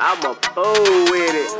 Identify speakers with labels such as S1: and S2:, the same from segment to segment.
S1: I'm a fool with it.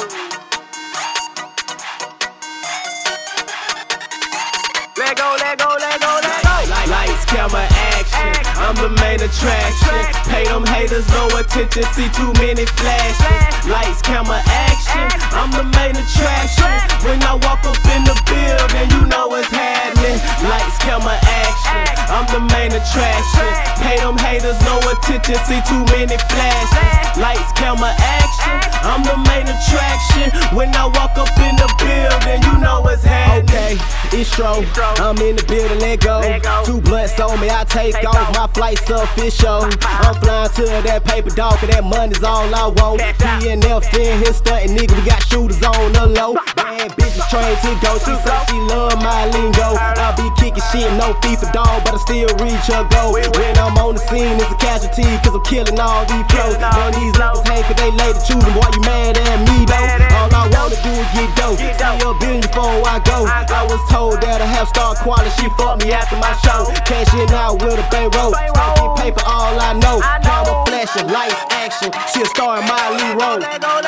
S1: Let go, let go, let go, let go.
S2: Lights, camera, action. I'm the main attraction. Pay them haters no attention, see too many flashes. Lights, camera, action. I'm the main attraction. When I walk up in the building, you know what's happening. Lights, camera, action. I'm the main attraction. Pay them haters no attention, see too many flashes. Lights, camera, action. I'm the main attraction. When I walk up in the building, you know what's happening.
S3: Okay, it's true. I'm in the building, let go. 2 blunts on me, I take off. My flight's official. I'm flying to that paper dog, cause that money's all I want. PNF in here stuntin', nigga, we got shooters on the low. Bad bitches trained to go. She say she love my lingo. I be kicking shit, no FIFA dog, but I still reach her goal. When I'm on the scene, it's a casualty, cause I'm killing all these flows. None of these niggas hang cause they late to choosing. Boy, you mad at me though? All I wanna do is get dope. See a billion before I go. I was told that I have star quality, she fucked me after my show. Cashing out with a bankroll. Get paper, all I know. Camera flashing, lights, action. She a star in my lead role.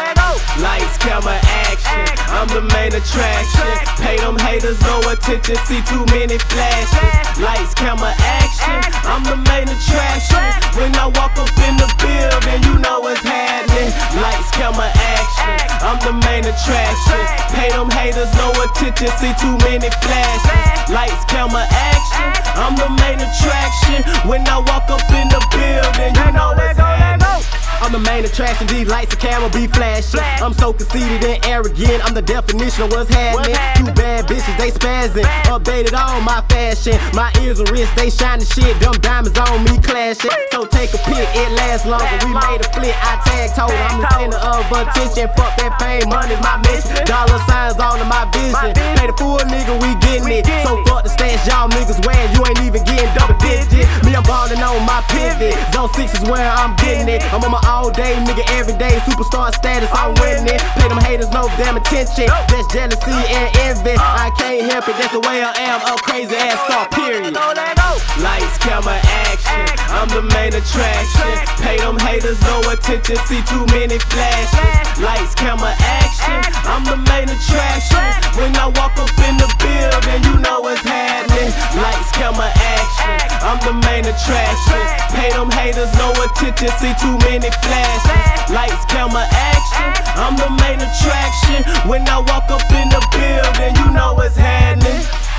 S2: Lights, camera, action. I'm the main attraction. Pay them haters no attention, see too many flashes. Lights, camera, action. I'm the main attraction. When I walk up in the building, you know what's happening. Lights, camera, action. I'm the main attraction. Pay them haters no attention, see too many flashes. Lights, camera, action. I'm the main attraction. When I walk up in the building, you know what's happening.
S3: I'm the main attraction, these lights and camera be flashing. I'm so conceited and arrogant, I'm the definition of what's happening. 2 bad bitches, they spazzing, updated all my fashion. My ears and wrists, they shining shit, them diamonds on me clashing. So take a pic, it lasts longer, we made a flip, I tag told I'm the center of attention. Fuck that fame, money's my mission. Dollar signs all in my vision. Pay the fool nigga, we getting it. So fuck the stats y'all niggas wearing, you ain't even getting double digit. Me, I'm ballin' on my pivot, zone 6 is where I'm getting it. I'm on my all day, nigga, every day. Superstar status, I'm winning. Pay them haters no damn attention. That's jealousy and envy. I can't help it, that's the way I am. A crazy ass star, period.
S2: Lights, camera, action. I'm the main attraction. Pay them haters no attention, see too many flashes. Lights, camera, action. I'm the main attraction. When I walk up in the building, you know what's happening. Lights, camera, action. I'm the main attraction. Pay them haters no attention, see too many flashes. Lights, camera, action. I'm the main attraction. When I walk up in the building, you know what's happening.